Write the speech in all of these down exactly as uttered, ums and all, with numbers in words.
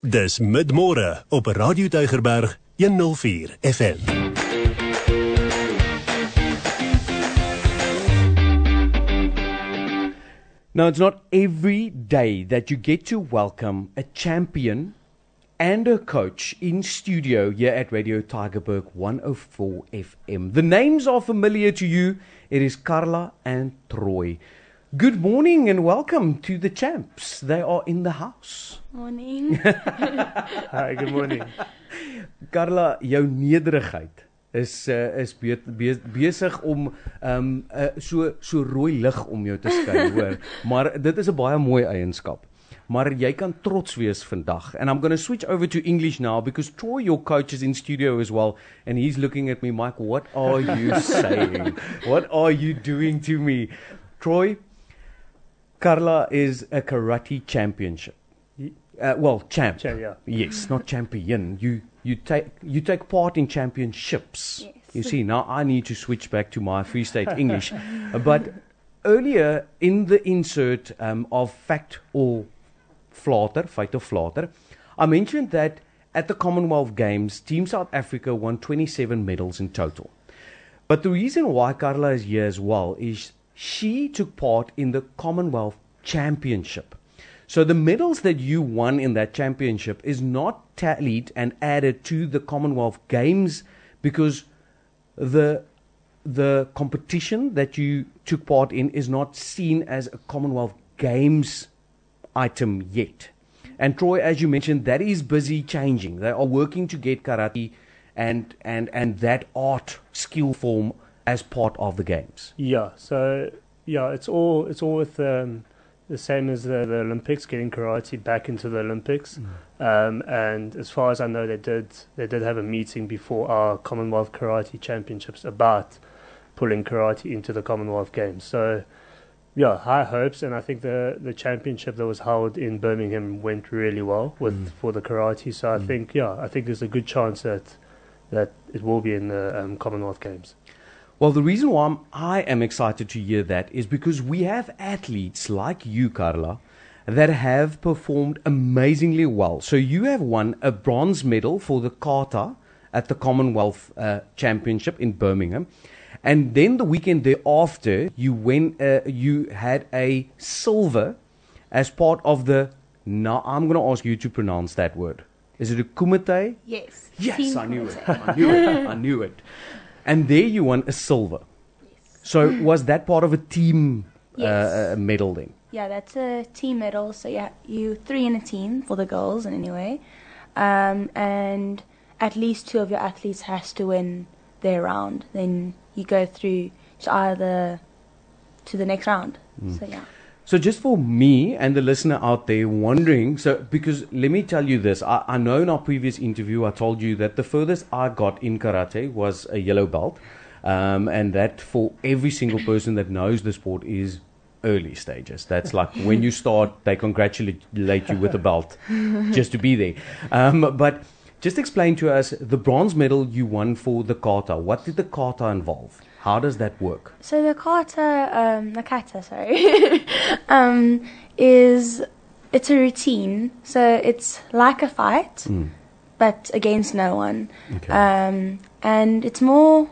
Dis Midmôre op Radio Tygerberg one oh four F M. Now, it's not every day that you get to welcome a champion and a coach in studio here at Radio Tygerberg one oh four F M. The names are familiar to you. It is Carla and Troy. Good morning and welcome to the champs. They are in the house. Morning. Hi, good morning. Carla, jou nederigheid is uh, is be be besig om um uh, so so rooi lig om jou te skyn, hoor. Maar dit is 'n baie mooi eienskap. Maar jy kan trots wees vandag. And I'm going to switch over to English now because Troy, your coach, is in studio as well, and he's looking at me, Mike, what are you saying? What are you doing to me? Troy, Carla is a karate championship. Uh, well, champ. Cha- yeah. Yes, not champion. You you take you take part in championships. Yes. You see, now I need to switch back to my Free State English. But earlier in the insert um, of fact or flater, fight or flater, I mentioned that at the Commonwealth Games, Team South Africa won twenty-seven medals in total. But the reason why Carla is here as well is she took part in the Commonwealth Championship. So the medals that you won in that championship is not tallied and added to the Commonwealth Games because the the competition that you took part in is not seen as a Commonwealth Games item yet. And Troy, as you mentioned, that is busy changing. They are working to get karate and and and that art skill form as part of the games. Yeah, so yeah, it's all it's all with um, the same as the, the Olympics, getting karate back into the Olympics. Mm. Um, and as far as I know, they did they did have a meeting before our Commonwealth Karate Championships about pulling karate into the Commonwealth Games. So yeah, high hopes, and I think the the championship that was held in Birmingham went really well with mm. for the karate. So I mm. think yeah, I think there's a good chance that that it will be in the um, Commonwealth Games. Well, the reason why I'm, I am excited to hear that is because we have athletes like you, Carla, that have performed amazingly well. So you have won a bronze medal for the kata at the Commonwealth uh, Championship in Birmingham. And then the weekend thereafter, you went, uh, you had a silver as part of the, now I'm going to ask you to pronounce that word. Is it a kumite? Yes. Yes, Team I knew kumite. it. I knew it. I knew it. And there you won a silver. Yes. So was that part of a team Yes. uh, medal then? Yeah, that's a team medal. So yeah, you three in a team for the girls, and anyway, um, and at least two of your athletes has to win their round. Then you go through to either to the next round. Mm. So yeah. So just for me and the listener out there wondering, so because let me tell you this, I, I know in our previous interview I told you that the furthest I got in karate was a yellow belt, um, and that for every single person that knows the sport is early stages. That's like when you start, they congratulate you with a belt just to be there. Um, but just explain to us the bronze medal you won for the kata. What did the kata involve? How does that work? So the kata, um, the kata, sorry, um, is it's a routine. So it's like a fight, mm. but against no one. Okay. Um, and it's more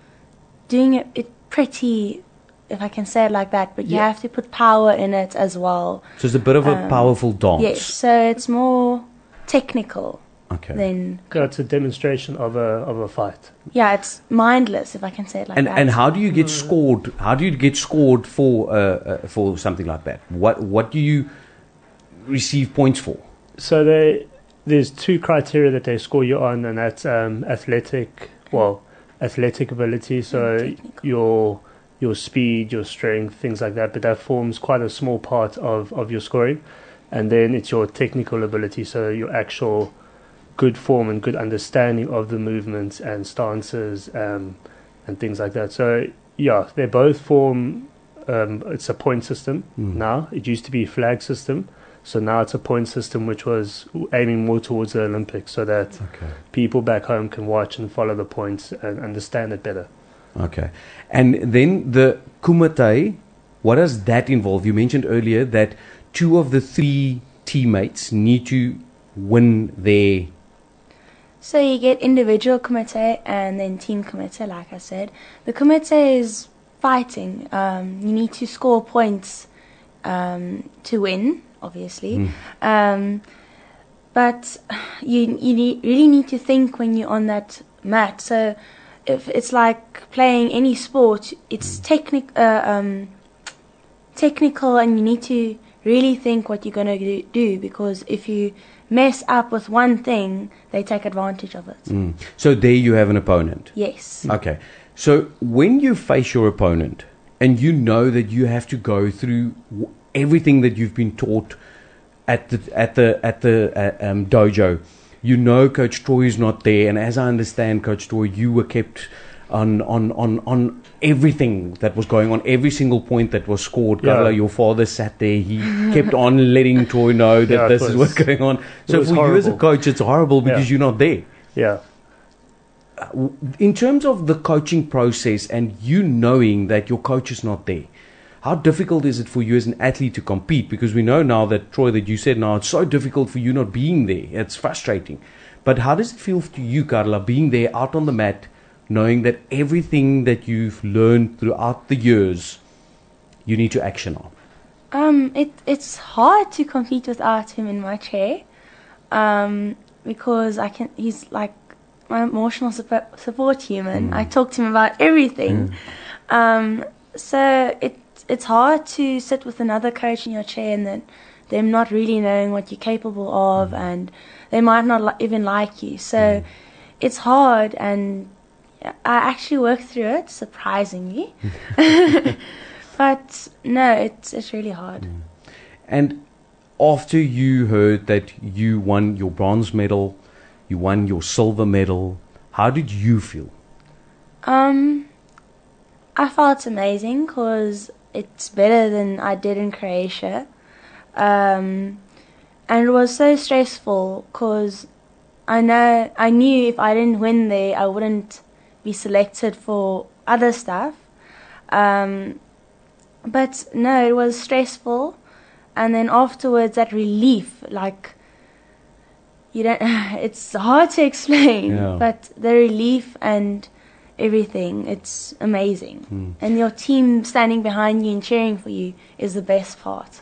doing it, it pretty, if I can say it like that. But you yeah. have to put power in it as well. So it's a bit of a um, powerful dance. Yes. So it's more technical. Okay. Then so it's a demonstration of a of a fight. Yeah, it's mindless, if I can say it like and, that. And how do you get scored? How do you get scored for uh, uh, for something like that? What what do you receive points for? So they, there's two criteria that they score you on, and that's um, athletic, well, athletic ability. So your your speed, your strength, things like that. But that forms quite a small part of, of your scoring, and then it's your technical ability. So your actual good form and good understanding of the movements and stances um, and things like that. So yeah, they both form. Um, it's a point system mm. now. It used to be a flag system, so now it's a point system, which was aiming more towards the Olympics, so that okay. people back home can watch and follow the points and understand it better. Okay, and then the kumite. What does that involve? You mentioned earlier that two of the three teammates need to win their... So you get individual kumite and then team kumite, like I said. The kumite is fighting. Um, you need to score points um, to win, obviously. Mm. Um, but you you need, really need to think when you're on that mat. So if it's like playing any sport, it's technic uh, um, technical, and you need to really think what you're going to do, because if you mess up with one thing, they take advantage of it. Mm. So there you have an opponent. Yes. Okay. So when you face your opponent and you know that you have to go through w- everything that you've been taught at the at the at the uh, um, dojo, you know Coach Troy is not there, and as I understand, Coach Troy, you were kept on on on on everything that was going on, every single point that was scored. Yeah. Carla, your father sat there, he kept on letting Troy know that Yeah, this was, is what's going on. So for horrible. you as a coach, it's horrible because Yeah. you're not there. Yeah. In terms of the coaching process and you knowing that your coach is not there, how difficult is it for you as an athlete to compete? Because we know now that, Troy, that you said now it's so difficult for you not being there. It's frustrating. But how does it feel to you, Carla, being there out on the mat, knowing that everything that you've learned throughout the years, you need to action on? Um, it it's hard to compete without him in my chair, um, because I can. He's like my emotional support, support human. Mm. I talk to him about everything. Um, so it it's hard to sit with another coach in your chair and then them not really knowing what you're capable of, Mm. and they might not li- even like you. So Mm. it's hard, and I actually worked through it, surprisingly. But no, it's it's really hard. Mm. And after you heard that you won your bronze medal, you won your silver medal, how did you feel? Um, I felt amazing because it's better than I did in Croatia. Um, and it was so stressful because I know I knew if I didn't win there, I wouldn't be selected for other stuff. Um, but no, it was stressful, and then afterwards that relief, like you don't. It's hard to explain, Yeah. but the relief and everything, it's amazing. Mm. And your team standing behind you and cheering for you is the best part.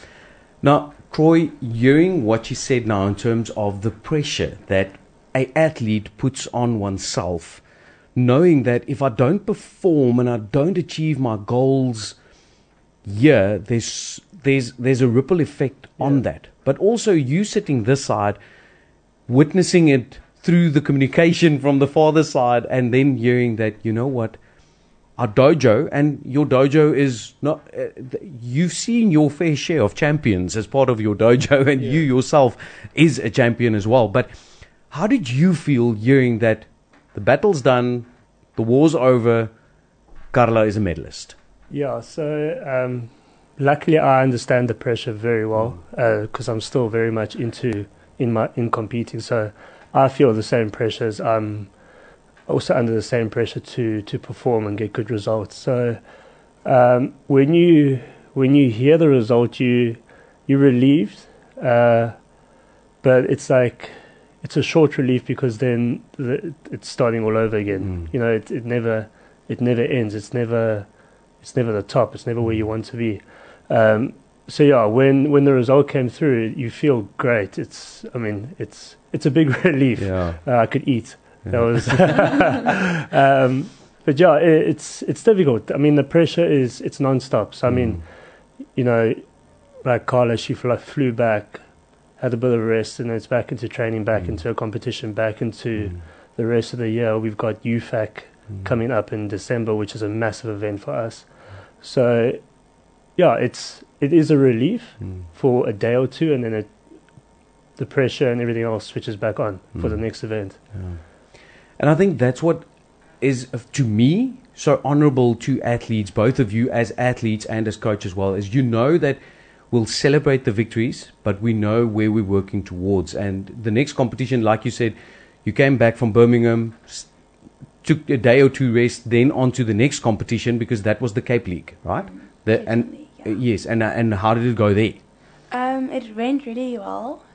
Now, Troy, hearing what you said now in terms of the pressure that an athlete puts on oneself, knowing that if I don't perform and I don't achieve my goals here, there's there's there's a ripple effect on Yeah. that. But also you sitting this side, witnessing it through the communication from the father side, and then hearing that, you know what, our dojo, and your dojo is not, uh, th- you've seen your fair share of champions as part of your dojo, and Yeah. you yourself is a champion as well. But how did you feel hearing that the battle's done, the war's over, Carla is a medalist? Yeah, so um, luckily I understand the pressure very well because I'm still very much into in my in competing. So I feel the same pressures. I'm also under the same pressure to to perform and get good results. So um, when you when you hear the result, you you're relieved, uh, but it's like it's a short relief because then the, it's starting all over again. Mm. You know, it it never it never ends. It's never it's never the top. It's never where you want to be. Um, so yeah, when when the result came through, you feel great. It's I mean it's it's a big relief. Yeah. Uh, I could eat. That was, um, but yeah, it, it's it's difficult. I mean, the pressure is it's non-stop. So I mean, you know, like Carla, she flew, flew back, had a bit of rest, and then it's back into training, back Mm. into a competition, back into Mm. the rest of the year. We've got U F A C Mm. coming up in December, which is a massive event for us. So yeah, it's it is a relief Mm. for a day or two, and then it, the pressure and everything else switches back on for the Mm. next event. Yeah. And I think that's what is, uh, to me, so honorable to athletes, both of you as athletes and as coach as well, is you know that we'll celebrate the victories, but we know where we're working towards. And the next competition, like you said, you came back from Birmingham, s- took a day or two rest, then on to the next competition because that was the Cape League, right? The, and Definitely, uh, yeah. yes, and uh, and how did it go there? Um, it went really well.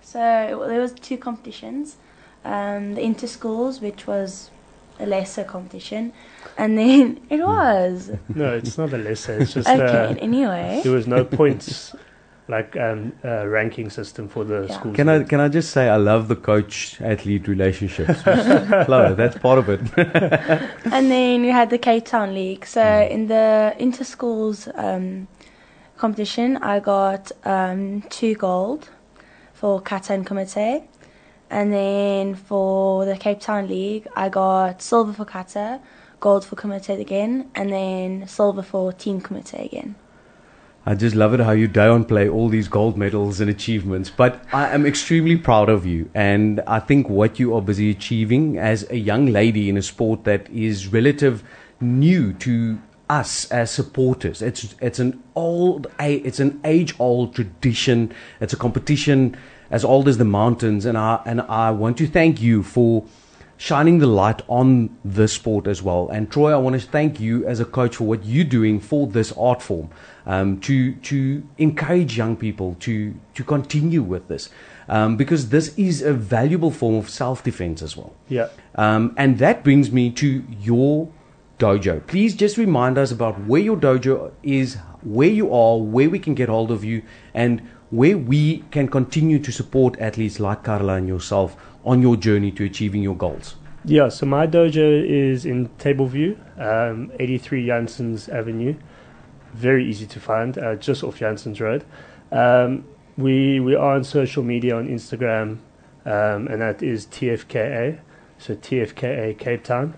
So there was two competitions. Um, the inter-schools, which was a lesser competition, and then it was. No, it's not a lesser. It's just Okay, uh, anyway. there was no points like um, uh, ranking system for the Yeah. schools. Can I can I just say I love the coach-athlete relationships. Love it. That's part of it. And then we had the Cape Town League. So in the inter-schools um, competition, I got um, two gold for Kata and Kumite. And then for the Cape Town League, I got silver for Kata, gold for Kumite again, and then silver for Team Kumite again. I just love it how you downplay all these gold medals and achievements. But I am extremely proud of you. And I think what you are busy achieving as a young lady in a sport that is relative new to us as supporters. It's it's an old it's an age old tradition. It's a competition as old as the mountains, and I and I want to thank you for shining the light on this sport as well. And Troy, I want to thank you as a coach for what you're doing for this art form, um, to to encourage young people to to continue with this, um, because this is a valuable form of self-defense as well. Yeah. Um, and that brings me to your dojo. Please just remind us about where your dojo is, where you are, where we can get hold of you, and where we can continue to support athletes like Carla and yourself on your journey to achieving your goals. Yeah, so my dojo is in Tableview, um, eighty-three Janssens Avenue. Very easy to find, uh, just off Janssens Road. Um, we we are on social media on Instagram, um, and that is T F K A, so T F K A Cape Town.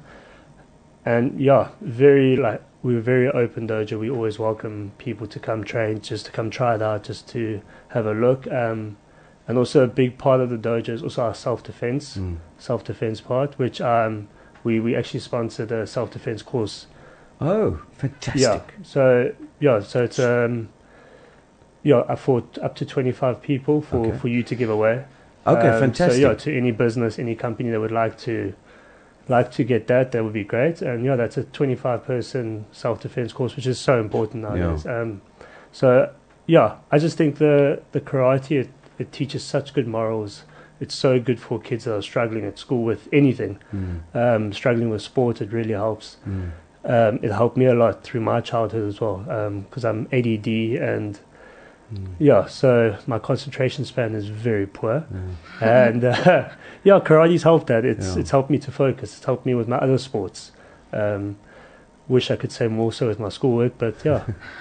And yeah, very like we're very open dojo. We always welcome people to come train, just to come try it out, just to have a look. Um, and also a big part of the dojo is also our self-defense, Mm. self-defense part, which um, we, we actually sponsored a self-defense course. Oh, fantastic. Yeah, so yeah, so it's um, yeah, uh, for up to twenty-five people for, Okay. for you to give away. Okay, Um, fantastic. So yeah, to any business, any company that would like to like to get that, that would be great. And yeah, that's a twenty-five person self-defense course, which is so important nowadays. Yeah. Um, so yeah, I just think the the karate it, it teaches such good morals. It's so good for kids that are struggling at school with anything, Mm. um, struggling with sport. It really helps. Mm. Um, it helped me a lot through my childhood as well, because I'm A D D and Mm. yeah, so my concentration span is very poor. Mm. And uh, yeah, karate's helped that. It's Yeah. it's helped me to focus. It's helped me with my other sports. Um, wish I could say more so with my schoolwork, but yeah.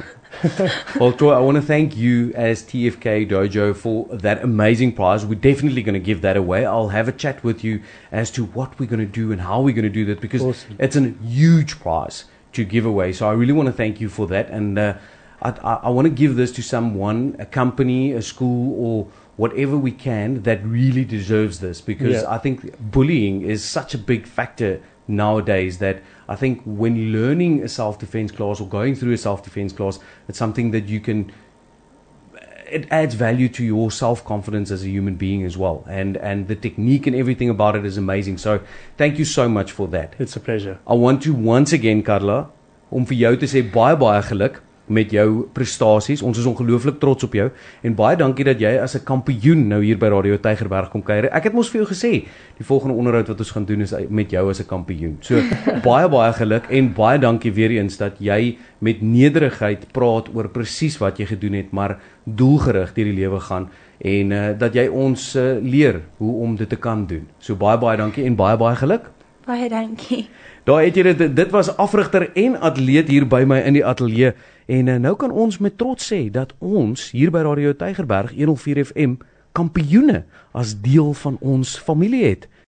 Well, Troy, I want to thank you as T F K Dojo for that amazing prize. We're definitely going to give that away. I'll have a chat with you as to what we're going to do and how we're going to do that, because Awesome. it's a huge prize to give away. So I really want to thank you for that. And uh, I, I, I want to give this to someone, a company, a school, or whatever we can that really deserves this, because Yeah. I think bullying is such a big factor nowadays that I think when learning a self-defense class or going through a self-defense class, it's something that you can, it adds value to your self-confidence as a human being as well, and and the technique and everything about it is amazing. So thank you so much for that. It's a pleasure. I want to once again, Carla, om vir jou te sê baie baie geluk met jou prestasies. Ons is ongelooflik trots op jou en baie dankie dat jy as 'n kampioen nou hier by Radio Tygerberg kom kuier. Ek het mos vir jou gesê, die volgende onderhoud wat ons gaan doen is met jou as 'n kampioen. So baie baie geluk en baie dankie weer eens dat jy met nederigheid praat oor presies wat jy gedoen het, maar doelgerig deur die lewe gaan en uh, dat jy ons uh, leer hoe om dit te kan doen. So baie baie dankie en baie baie geluk. Baie dankie. Daar het jy dit, dit was afrigter en atleet hier by my in die ateljee en uh, nou kan ons met trots sê dat ons hier by Radio Tygerberg honderd vier F M kampioene as deel van ons familie het.